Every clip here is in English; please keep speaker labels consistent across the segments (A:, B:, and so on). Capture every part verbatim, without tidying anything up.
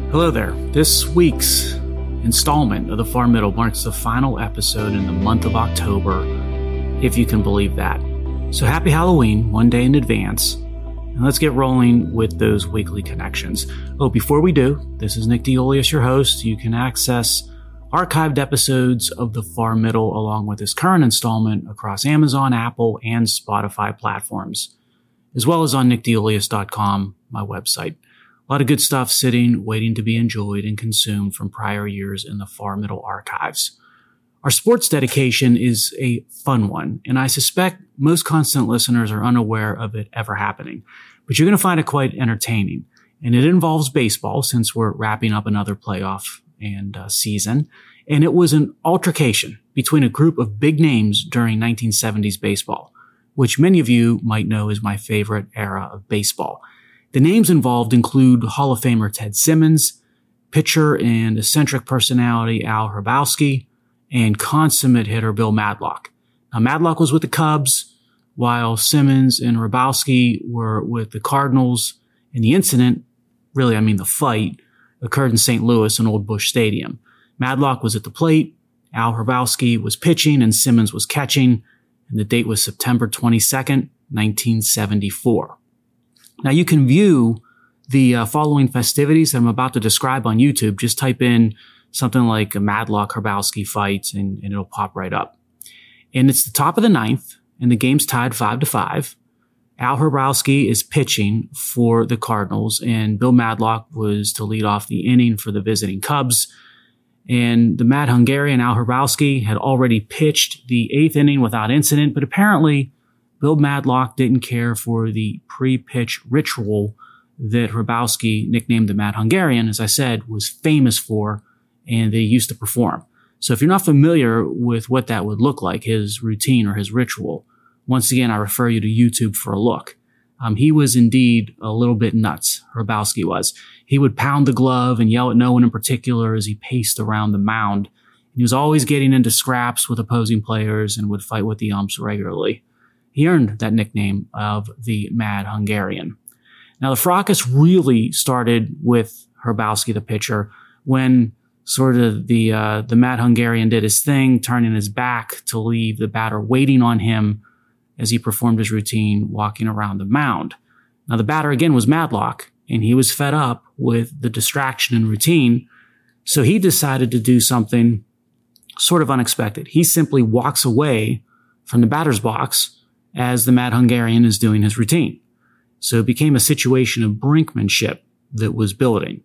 A: Hello there. This week's installment of the Far Middle marks the final episode in the month of October, if you can believe that. So happy Halloween, one day in advance, and let's get rolling with those weekly connections. Oh, before we do, this is Nick DeIuliis, your host. You can access archived episodes of the Far Middle along with this current installment across Amazon, Apple, and Spotify platforms, as well as on nick deulius dot com, my website. A lot of good stuff sitting, waiting to be enjoyed and consumed from prior years in the Far Middle archives. Our sports dedication is a fun one, and I suspect most constant listeners are unaware of it ever happening. But you're going to find it quite entertaining, and it involves baseball since we're wrapping up another playoff and uh, season. And it was an altercation between a group of big names during nineteen seventies baseball, which many of you might know is my favorite era of baseball. The names involved include Hall of Famer Ted Simmons, pitcher and eccentric personality Al Hrabosky, and consummate hitter Bill Madlock. Now, Madlock was with the Cubs, while Simmons and Hrabosky were with the Cardinals, and the incident, really I mean the fight, occurred in Saint Louis in Old Busch Stadium. Madlock was at the plate, Al Hrabosky was pitching, and Simmons was catching, and the date was September twenty-second, nineteen seventy-four. Now, you can view the uh, following festivities that I'm about to describe on YouTube. Just type in something like a Madlock-Hrabosky fight, and, and it'll pop right up. And it's the top of the ninth, and the game's tied five to five. Al Hrabosky is pitching for the Cardinals, and Bill Madlock was to lead off the inning for the visiting Cubs. And the Mad Hungarian Al Hrabosky had already pitched the eighth inning without incident, but apparently Bill Madlock didn't care for the pre-pitch ritual that Hrabosky, nicknamed the Mad Hungarian, as I said, was famous for and they used to perform. So if you're not familiar with what that would look like, his routine or his ritual, once again, I refer you to YouTube for a look. Um, he was indeed a little bit nuts, Hrabosky was. He would pound the glove and yell at no one in particular as he paced around the mound. He was always getting into scraps with opposing players and would fight with the umps regularly. He earned that nickname of the Mad Hungarian. Now, the fracas really started with Hrabosky, the pitcher, when sort of the uh, the Mad Hungarian did his thing, turning his back to leave the batter waiting on him as he performed his routine, walking around the mound. Now, the batter again was Madlock, and he was fed up with the distraction and routine, so he decided to do something sort of unexpected. He simply walks away from the batter's box as the Mad Hungarian is doing his routine. So it became a situation of brinkmanship that was building.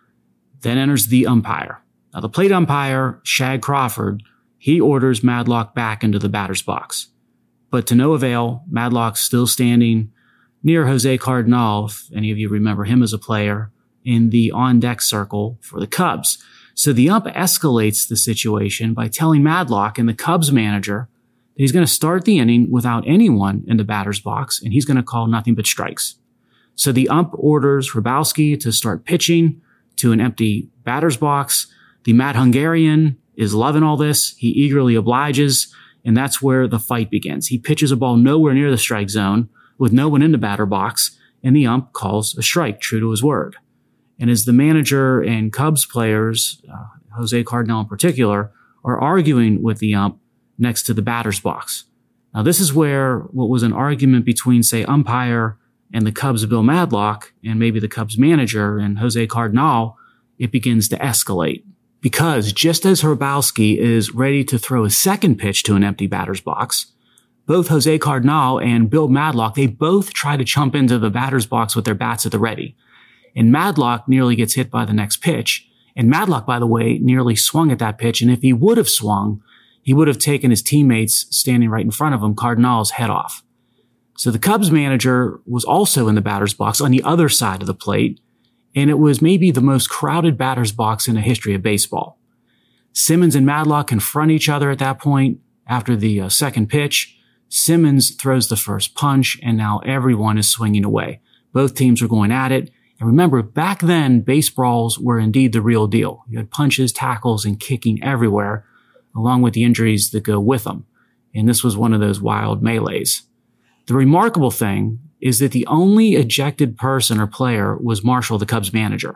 A: Then enters the umpire. Now, the plate umpire, Shag Crawford, he orders Madlock back into the batter's box. But to no avail, Madlock's still standing near Jose Cardinal, if any of you remember him as a player, in the on-deck circle for the Cubs. So the ump escalates the situation by telling Madlock and the Cubs manager that he's going to start the inning without anyone in the batter's box, and he's going to call nothing but strikes. So the ump orders Hrabosky to start pitching to an empty batter's box. The Mad Hungarian is loving all this. He eagerly obliges, and that's where the fight begins. He pitches a ball nowhere near the strike zone with no one in the batter box, and the ump calls a strike, true to his word. And as the manager and Cubs players, uh, Jose Cardinal in particular, are arguing with the ump next to the batter's box. Now, this is where what was an argument between, say, umpire and the Cubs' Bill Madlock, and maybe the Cubs manager and Jose Cardinal, it begins to escalate. Because just as Hrabosky is ready to throw a second pitch to an empty batter's box, both Jose Cardinal and Bill Madlock, they both try to jump into the batter's box with their bats at the ready. And Madlock nearly gets hit by the next pitch. And Madlock, by the way, nearly swung at that pitch. And if he would have swung, he would have taken his teammates standing right in front of him, Cardinal's head off. So the Cubs manager was also in the batter's box on the other side of the plate, and it was maybe the most crowded batter's box in the history of baseball. Simmons and Madlock confront each other at that point after the uh, second pitch. Simmons throws the first punch, and now everyone is swinging away. Both teams are going at it. And remember, back then, baseballs were indeed the real deal. You had punches, tackles, and kicking everywhere, along with the injuries that go with them. And this was one of those wild melees. The remarkable thing is that the only ejected person or player was Marshall, the Cubs manager.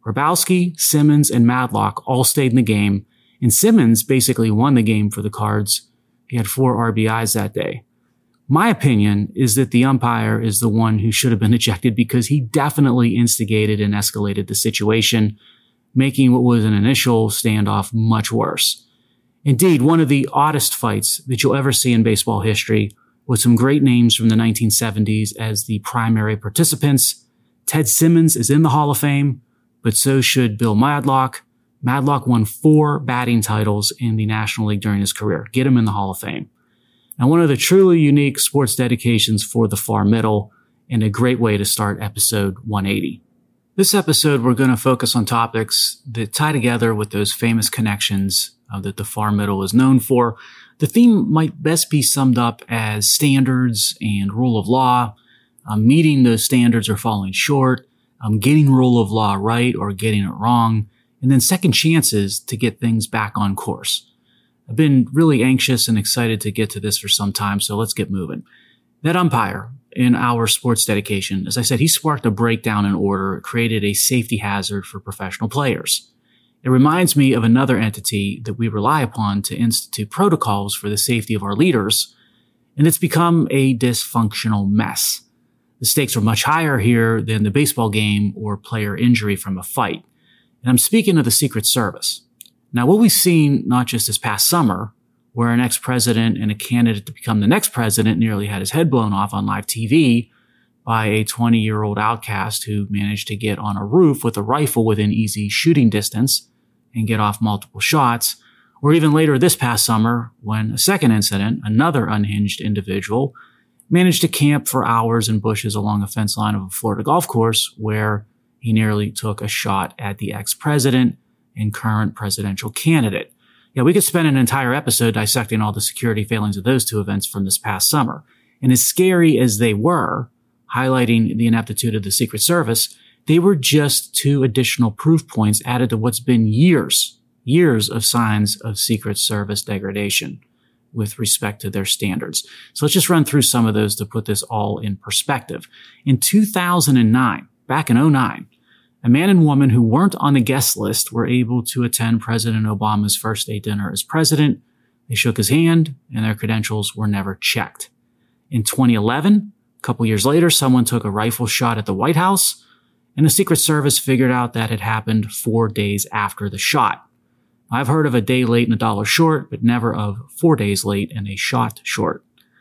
A: Grabowski, Simmons, and Madlock all stayed in the game, and Simmons basically won the game for the Cards. He had four R B Is that day. My opinion is that the umpire is the one who should have been ejected because he definitely instigated and escalated the situation, making what was an initial standoff much worse. Indeed, one of the oddest fights that you'll ever see in baseball history, with some great names from the nineteen seventies as the primary participants. Ted Simmons is in the Hall of Fame, but so should Bill Madlock. Madlock won four batting titles in the National League during his career. Get him in the Hall of Fame. Now, one of the truly unique sports dedications for the far middle, and a great way to start episode one eighty. This episode, we're going to focus on topics that tie together with those famous connections uh, that the far middle is known for. The theme might best be summed up as standards and rule of law, um, meeting those standards or falling short, um, getting rule of law right or getting it wrong, and then second chances to get things back on course. I've been really anxious and excited to get to this for some time, so let's get moving. That umpire in our sports dedication, as I said, he sparked a breakdown in order, created a safety hazard for professional players. It reminds me of another entity that we rely upon to institute protocols for the safety of our leaders, and it's become a dysfunctional mess. The stakes are much higher here than the baseball game or player injury from a fight. And I'm speaking of the Secret Service. Now, what we've seen, not just this past summer, where an ex-president and a candidate to become the next president nearly had his head blown off on live T V by a twenty-year-old outcast who managed to get on a roof with a rifle within easy shooting distance and get off multiple shots, or even later this past summer when a second incident, another unhinged individual, managed to camp for hours in bushes along a fence line of a Florida golf course where he nearly took a shot at the ex-president and current presidential candidate. Yeah, we could spend an entire episode dissecting all the security failings of those two events from this past summer. And as scary as they were, highlighting the ineptitude of the Secret Service, they were just two additional proof points added to what's been years, years of signs of Secret Service degradation with respect to their standards. So let's just run through some of those to put this all in perspective. In two thousand nine, back in oh nine, a man and woman who weren't on the guest list were able to attend President Obama's first day dinner as president. They shook his hand, and their credentials were never checked. In twenty eleven, a couple years later, someone took a rifle shot at the White House, and the Secret Service figured out that it happened four days after the shot. I've heard of a day late and a dollar short, but never of four days late and a shot short.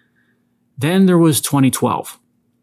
A: Then there was twenty twelve.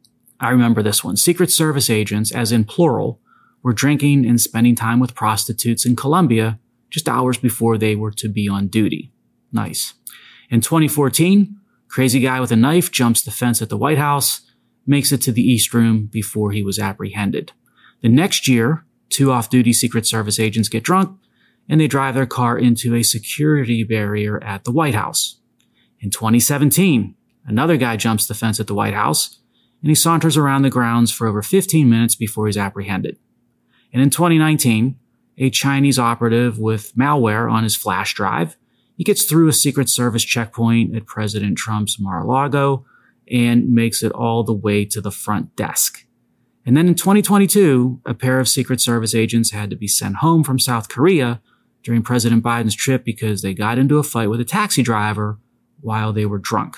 A: I remember this one. Secret Service agents, as in plural, were drinking and spending time with prostitutes in Colombia just hours before they were to be on duty. Nice. In twenty fourteen, crazy guy with a knife jumps the fence at the White House, makes it to the East Room before he was apprehended. The next year, two off-duty Secret Service agents get drunk, and they drive their car into a security barrier at the White House. In twenty seventeen, another guy jumps the fence at the White House, and he saunters around the grounds for over fifteen minutes before he's apprehended. And in twenty nineteen, a Chinese operative with malware on his flash drive, he gets through a Secret Service checkpoint at President Trump's Mar-a-Lago and makes it all the way to the front desk. And then in twenty twenty-two, a pair of Secret Service agents had to be sent home from South Korea during President Biden's trip because they got into a fight with a taxi driver while they were drunk.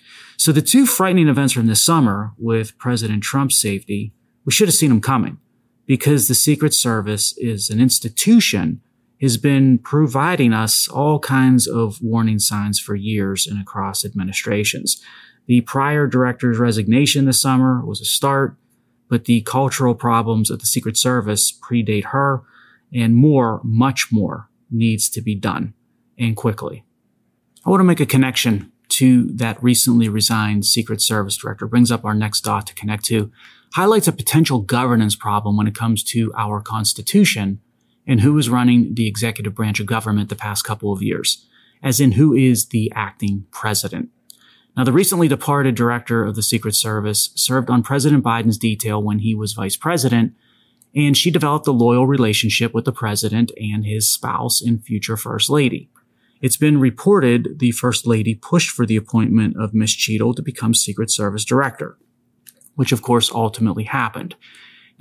A: So the two frightening events from this summer with President Trump's safety, we should have seen them coming, because the Secret Service is an institution, has been providing us all kinds of warning signs for years and across administrations. The prior director's resignation this summer was a start, but the cultural problems of the Secret Service predate her, and more, much more, needs to be done, and quickly. I want to make a connection to that recently resigned Secret Service director, brings up our next dot to connect to, highlights a potential governance problem when it comes to our Constitution and who is running the executive branch of government the past couple of years, as in who is the acting president. Now, the recently departed director of the Secret Service served on President Biden's detail when he was vice president, and she developed a loyal relationship with the president and his spouse and future first lady. It's been reported the first lady pushed for the appointment of Miz Cheadle to become Secret Service director, which of course ultimately happened.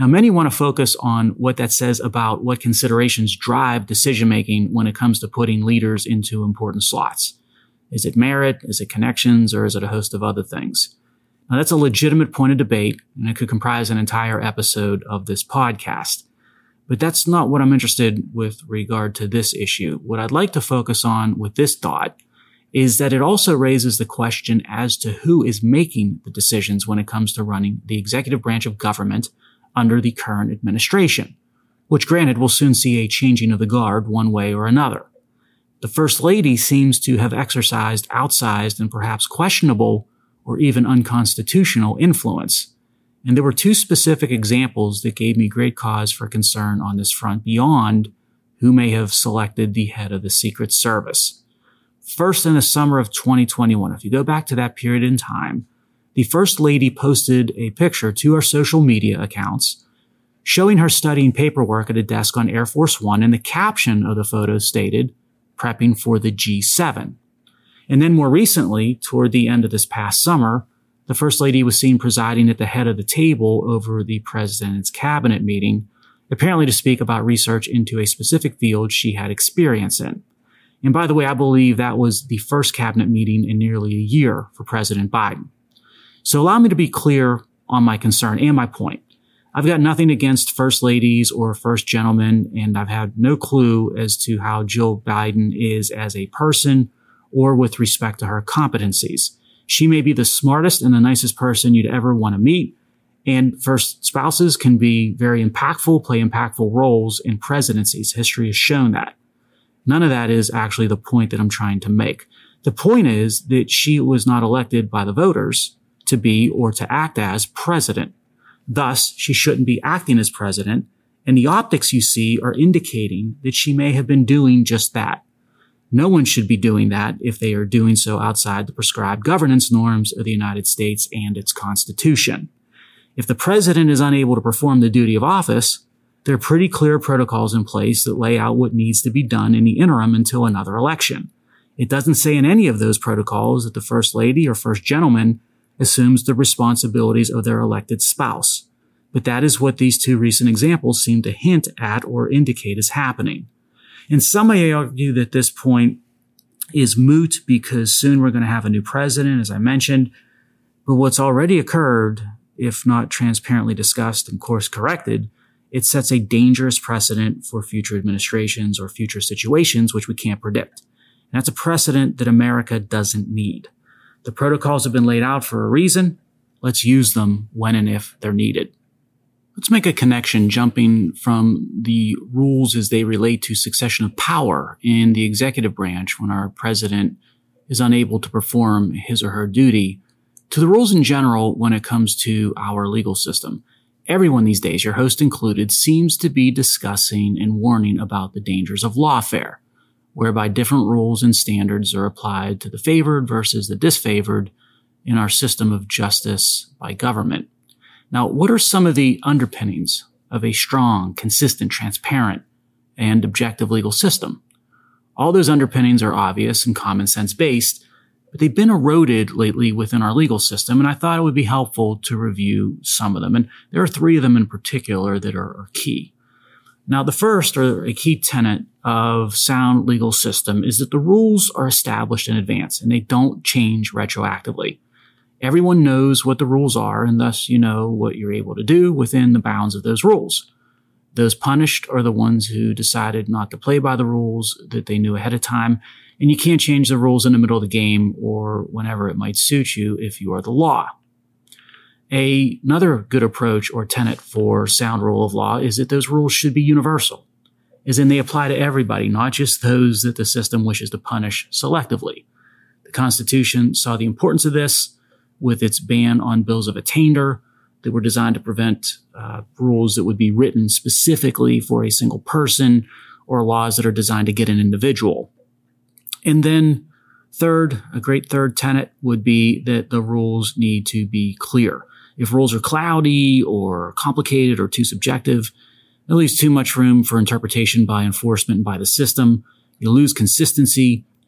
A: Now, many want to focus on what that says about what considerations drive decision-making when it comes to putting leaders into important slots. Is it merit? Is it connections? Or is it a host of other things? Now, that's a legitimate point of debate, and it could comprise an entire episode of this podcast. But that's not what I'm interested with regard to this issue. What I'd like to focus on with this thought is that it also raises the question as to who is making the decisions when it comes to running the executive branch of government under the current administration, which granted will soon see a changing of the guard one way or another. The First Lady seems to have exercised outsized and perhaps questionable or even unconstitutional influence. And there were two specific examples that gave me great cause for concern on this front beyond who may have selected the head of the Secret Service. First, in the summer of twenty twenty-one, if you go back to that period in time, the First Lady posted a picture to her social media accounts showing her studying paperwork at a desk on Air Force One, and the caption of the photo stated, "Prepping for the G seven." And then more recently, toward the end of this past summer, the First Lady was seen presiding at the head of the table over the president's cabinet meeting, apparently to speak about research into a specific field she had experience in. And by the way, I believe that was the first cabinet meeting in nearly a year for President Biden. So allow me to be clear on my concern and my point. I've got nothing against first ladies or first gentlemen, and I've had no clue as to how Jill Biden is as a person or with respect to her competencies. She may be the smartest and the nicest person you'd ever want to meet, and first spouses can be very impactful, play impactful roles in presidencies. History has shown that. None of that is actually the point that I'm trying to make. The point is that she was not elected by the voters to be or to act as president. Thus, she shouldn't be acting as president, and the optics you see are indicating that she may have been doing just that. No one should be doing that if they are doing so outside the prescribed governance norms of the United States and its Constitution. If the president is unable to perform the duty of office, there are pretty clear protocols in place that lay out what needs to be done in the interim until another election. It doesn't say in any of those protocols that the First Lady or First Gentleman assumes the responsibilities of their elected spouse. But that is what these two recent examples seem to hint at or indicate is happening. And some may argue that this point is moot because soon we're going to have a new president, as I mentioned. But what's already occurred, if not transparently discussed and course corrected, it sets a dangerous precedent for future administrations or future situations which we can't predict. And that's a precedent that America doesn't need. The protocols have been laid out for a reason. Let's use them when and if they're needed. Let's make a connection jumping from the rules as they relate to succession of power in the executive branch when our president is unable to perform his or her duty to the rules in general when it comes to our legal system. Everyone these days, your host included, seems to be discussing and warning about the dangers of lawfare, whereby different rules and standards are applied to the favored versus the disfavored in our system of justice by government. Now, what are some of the underpinnings of a strong, consistent, transparent, and objective legal system? All those underpinnings are obvious and common sense based, but they've been eroded lately within our legal system, and I thought it would be helpful to review some of them. And there are three of them in particular that are, are key. Now, the first, or a key tenet of sound legal system, is that the rules are established in advance and they don't change retroactively. Everyone knows what the rules are, and thus you know what you're able to do within the bounds of those rules. Those punished are the ones who decided not to play by the rules that they knew ahead of time, and you can't change the rules in the middle of the game or whenever it might suit you if you are the law. A, another good approach or tenet for sound rule of law is that those rules should be universal, as in they apply to everybody, not just those that the system wishes to punish selectively. The Constitution saw the importance of this with its ban on bills of attainder that were designed to prevent uh, rules that would be written specifically for a single person or laws that are designed to get an individual. And then third, a great third tenet would be that the rules need to be clear. If rules are cloudy or complicated or too subjective, it leaves too much room for interpretation by enforcement and by the system. You lose consistency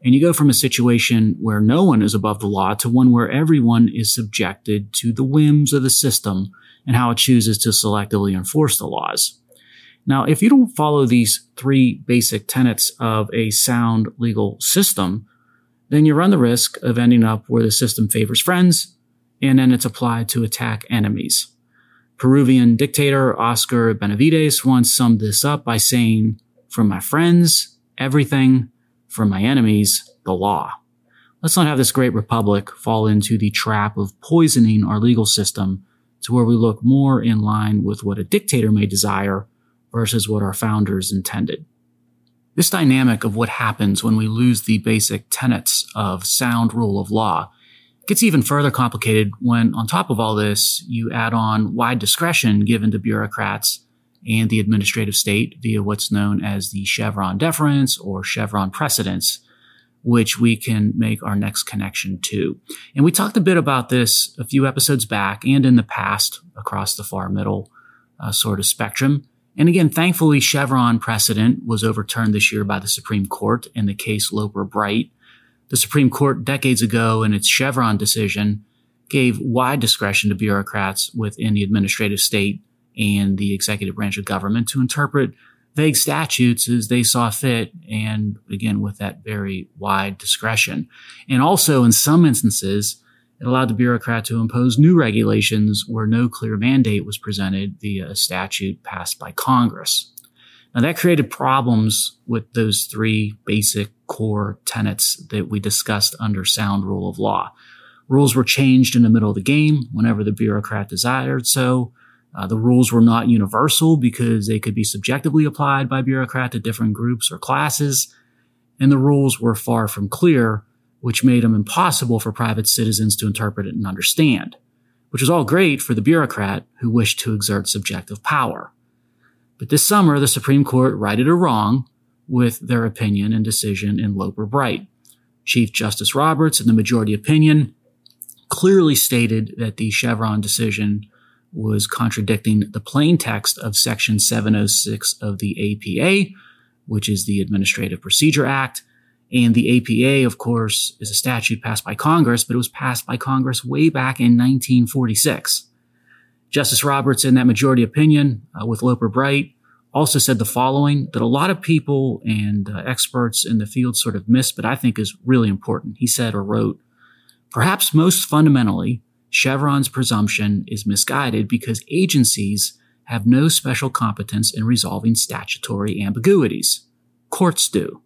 A: And you go from a situation where no one is above the law to one where everyone is subjected to the whims of the system and how it chooses to selectively enforce the laws. Now, if you don't follow these three basic tenets of a sound legal system, then you run the risk of ending up where the system favors friends and then it's applied to attack enemies. Peruvian dictator Oscar Benavides once summed this up by saying, "For my friends, everything. For my enemies, the law." Let's not have this great republic fall into the trap of poisoning our legal system to where we look more in line with what a dictator may desire versus what our founders intended. This dynamic of what happens when we lose the basic tenets of sound rule of law gets even further complicated when, on top of all this, you add on wide discretion given to bureaucrats and the administrative state via what's known as the Chevron deference or Chevron precedence, which we can make our next connection to. And we talked a bit about this a few episodes back and in the past across the far middle uh, sort of spectrum. And again, thankfully, Chevron precedent was overturned this year by the Supreme Court in the case Loper Bright. The Supreme Court decades ago in its Chevron decision gave wide discretion to bureaucrats within the administrative state and the executive branch of government to interpret vague statutes as they saw fit, and again, with that very wide discretion. And also, in some instances, it allowed the bureaucrat to impose new regulations where no clear mandate was presented via a statute passed by Congress. Now, that created problems with those three basic core tenets that we discussed under sound rule of law. Rules were changed in the middle of the game whenever the bureaucrat desired so. Uh, the rules were not universal because they could be subjectively applied by bureaucrats to different groups or classes, and the rules were far from clear, which made them impossible for private citizens to interpret it and understand, which was all great for the bureaucrat who wished to exert subjective power. But this summer, the Supreme Court righted a wrong with their opinion and decision in Loper Bright. Chief Justice Roberts, in the majority opinion, clearly stated that the Chevron decision was contradicting the plain text of Section seven oh six of the A P A, which is the Administrative Procedure Act. And the A P A, of course, is a statute passed by Congress, but it was passed by Congress way back in nineteen forty-six. Justice Roberts, in that majority opinion uh, with Loper Bright, also said the following that a lot of people and uh, experts in the field sort of missed, but I think is really important. He said or wrote, "Perhaps most fundamentally, Chevron's presumption is misguided because agencies have no special competence in resolving statutory ambiguities. Courts do."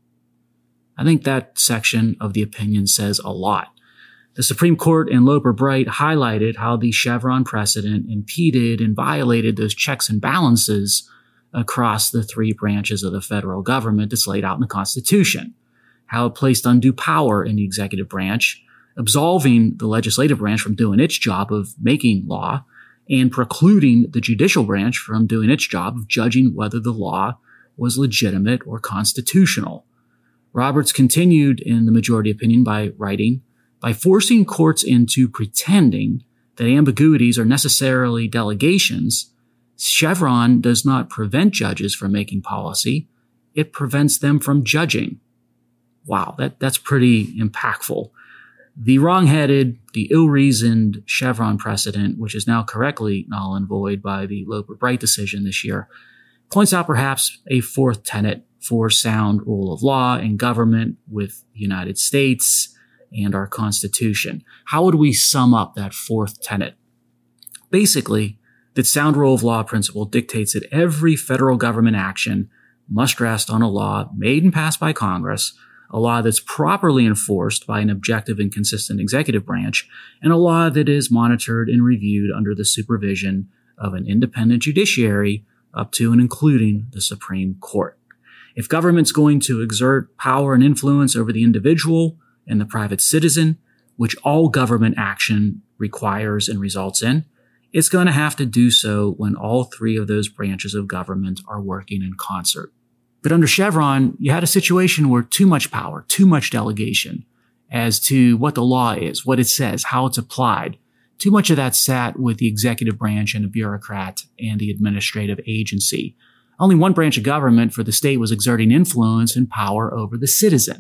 A: I think that section of the opinion says a lot. The Supreme Court in Loper Bright highlighted how the Chevron precedent impeded and violated those checks and balances across the three branches of the federal government that's laid out in the Constitution, how it placed undue power in the executive branch, absolving the legislative branch from doing its job of making law and precluding the judicial branch from doing its job of judging whether the law was legitimate or constitutional. Roberts continued in the majority opinion by writing, "By forcing courts into pretending that ambiguities are necessarily delegations, Chevron does not prevent judges from making policy. It prevents them from judging." Wow, that, that's pretty impactful. The wrong-headed, the ill-reasoned Chevron precedent, which is now correctly null and void by the Loper Bright decision this year, points out perhaps a fourth tenet for sound rule of law in government with the United States and our Constitution. How would we sum up that fourth tenet? Basically, that sound rule of law principle dictates that every federal government action must rest on a law made and passed by Congress, a law that's properly enforced by an objective and consistent executive branch, and a law that is monitored and reviewed under the supervision of an independent judiciary up to and including the Supreme Court. If government's going to exert power and influence over the individual and the private citizen, which all government action requires and results in, it's going to have to do so when all three of those branches of government are working in concert. But under Chevron, you had a situation where too much power, too much delegation as to what the law is, what it says, how it's applied. Too much of that sat with the executive branch and a bureaucrat and the administrative agency. Only one branch of government for the state was exerting influence and power over the citizen.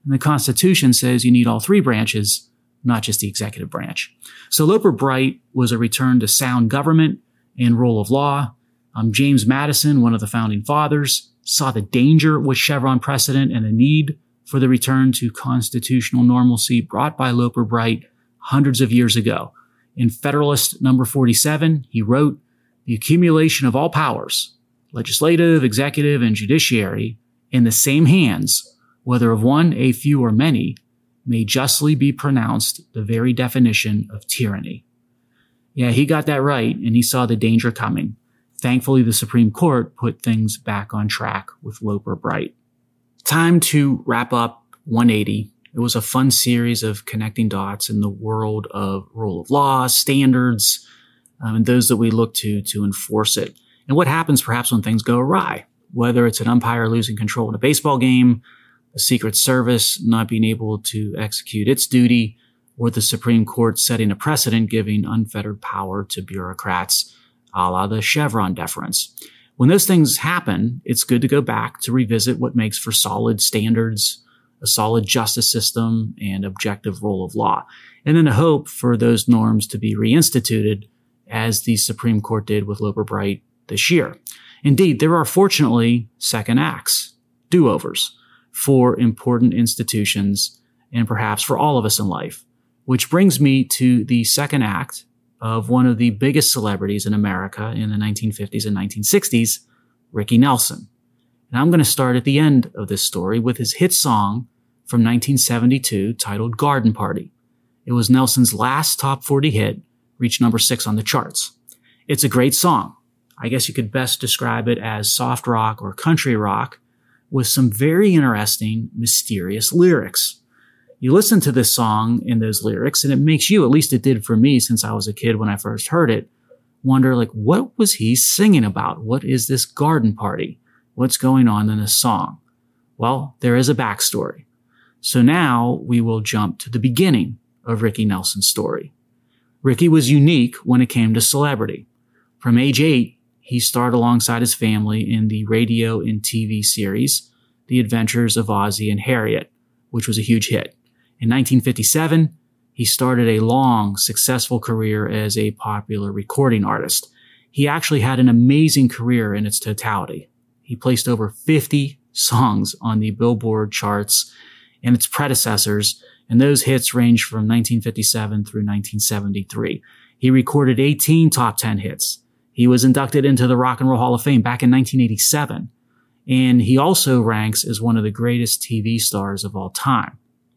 A: And the Constitution says you need all three branches, not just the executive branch. So Loper Bright was a return to sound government and rule of law. Um, James Madison, one of the founding fathers, saw the danger with Chevron precedent and the need for the return to constitutional normalcy brought by Loper Bright hundreds of years ago. In Federalist number forty-seven, he wrote, "The accumulation of all powers, legislative, executive, and judiciary, in the same hands, whether of one, a few, or many, may justly be pronounced the very definition of tyranny." Yeah, he got that right, and he saw the danger coming. Thankfully, the Supreme Court put things back on track with Loper Bright. Time to wrap up one eighty. It was a fun series of connecting dots in the world of rule of law, standards, um, and those that we look to to enforce it. And what happens perhaps when things go awry, whether it's an umpire losing control in a baseball game, the Secret Service not being able to execute its duty, or the Supreme Court setting a precedent giving unfettered power to bureaucrats, a la the Chevron deference. When those things happen, it's good to go back to revisit what makes for solid standards, a solid justice system, and objective rule of law, and then to hope for those norms to be reinstituted as the Supreme Court did with Loper Bright this year. Indeed, there are fortunately second acts, do-overs, for important institutions and perhaps for all of us in life, which brings me to the second act of one of the biggest celebrities in America in the nineteen fifties and nineteen sixties, Ricky Nelson. And I'm going to start at the end of this story with his hit song from nineteen seventy-two titled Garden Party. It was Nelson's last top forty hit, reached number six on the charts. It's a great song. I guess you could best describe it as soft rock or country rock with some very interesting, mysterious lyrics. You listen to this song and those lyrics, and it makes you, at least it did for me since I was a kid when I first heard it, wonder, like, what was he singing about? What is this garden party? What's going on in this song? Well, there is a backstory. So now we will jump to the beginning of Ricky Nelson's story. Ricky was unique when it came to celebrity. From age eight, he starred alongside his family in the radio and T V series, The Adventures of Ozzie and Harriet, which was a huge hit. In nineteen fifty-seven, he started a long, successful career as a popular recording artist. He actually had an amazing career in its totality. He placed over fifty songs on the Billboard charts and its predecessors, and those hits ranged from nineteen fifty-seven through nineteen seventy-three. He recorded eighteen top ten hits. He was inducted into the Rock and Roll Hall of Fame back in nineteen eighty-seven, and he also ranks as one of the greatest T V stars of all time.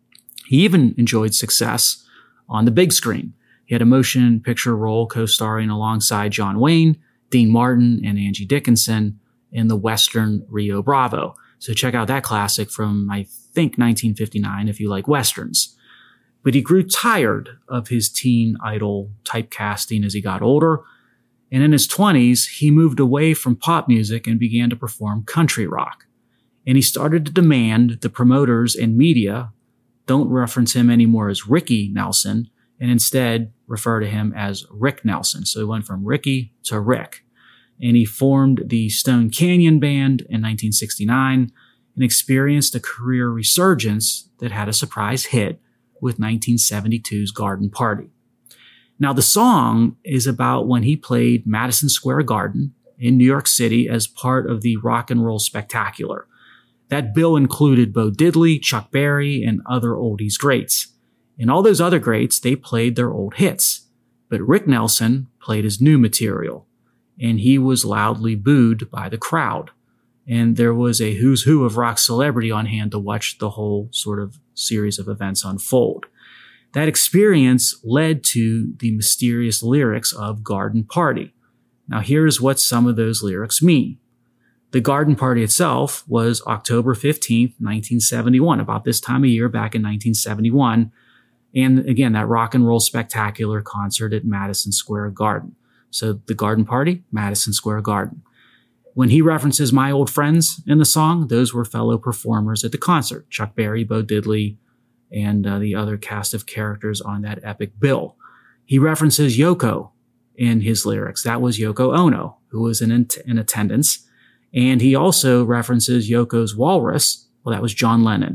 A: He even enjoyed success on the big screen. He had a motion picture role co-starring alongside John Wayne, Dean Martin, and Angie Dickinson in the Western Rio Bravo. So check out that classic from, I think, nineteen fifty-nine if you like Westerns. But he grew tired of his teen idol typecasting as he got older. And in his twenties, he moved away from pop music and began to perform country rock. And he started to demand the promoters and media don't reference him anymore as Ricky Nelson, and instead refer to him as Rick Nelson. So he went from Ricky to Rick. And he formed the Stone Canyon Band in nineteen sixty-nine and experienced a career resurgence that had a surprise hit with nineteen seventy-two's Garden Party. Now, the song is about when he played Madison Square Garden in New York City as part of the Rock and Roll Spectacular. That bill included Bo Diddley, Chuck Berry, and other oldies greats. And all those other greats, they played their old hits. But Rick Nelson played his new material, and he was loudly booed by the crowd. And there was a who's who of rock celebrity on hand to watch the whole sort of series of events unfold. That experience led to the mysterious lyrics of Garden Party. Now here's what some of those lyrics mean. The Garden Party itself was October fifteenth, nineteen seventy-one, about this time of year back in nineteen seventy-one. And again, that Rock and Roll Spectacular concert at Madison Square Garden. So the Garden Party, Madison Square Garden. When he references My Old Friends in the song, those were fellow performers at the concert, Chuck Berry, Bo Diddley, and uh, the other cast of characters on that epic bill. He references Yoko in his lyrics. That was Yoko Ono, who was in, in attendance. And he also references Yoko's Walrus. Well, that was John Lennon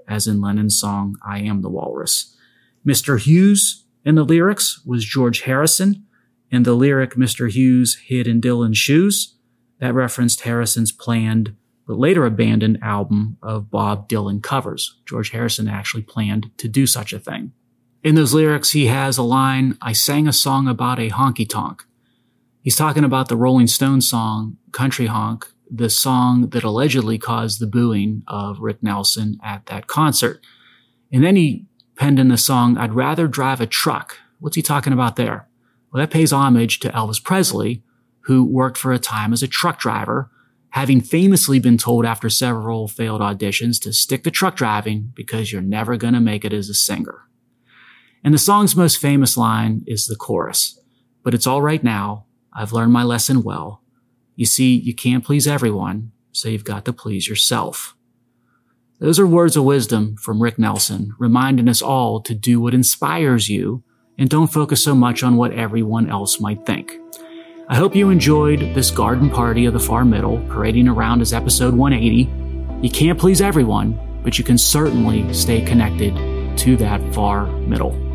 A: as in Lennon's song, I Am the Walrus. Mister Hughes in the lyrics was George Harrison, and the lyric Mister Hughes hid in Dylan's shoes, that referenced Harrison's planned but later abandoned album of Bob Dylan covers. George Harrison actually planned to do such a thing. In those lyrics, he has a line, I sang a song about a honky-tonk. He's talking about the Rolling Stones song, Country Honk, the song that allegedly caused the booing of Rick Nelson at that concert. And then he penned in the song, I'd rather drive a truck. What's he talking about there? Well, that pays homage to Elvis Presley, who worked for a time as a truck driver, having famously been told after several failed auditions to stick to truck driving because you're never going to make it as a singer. And the song's most famous line is the chorus, but it's all right now. I've learned my lesson well. You see, you can't please everyone, so you've got to please yourself. Those are words of wisdom from Rick Nelson, reminding us all to do what inspires you and don't focus so much on what everyone else might think. I hope you enjoyed this garden party of the far middle, parading around as episode one eighty. You can't please everyone, but you can certainly stay connected to that far middle.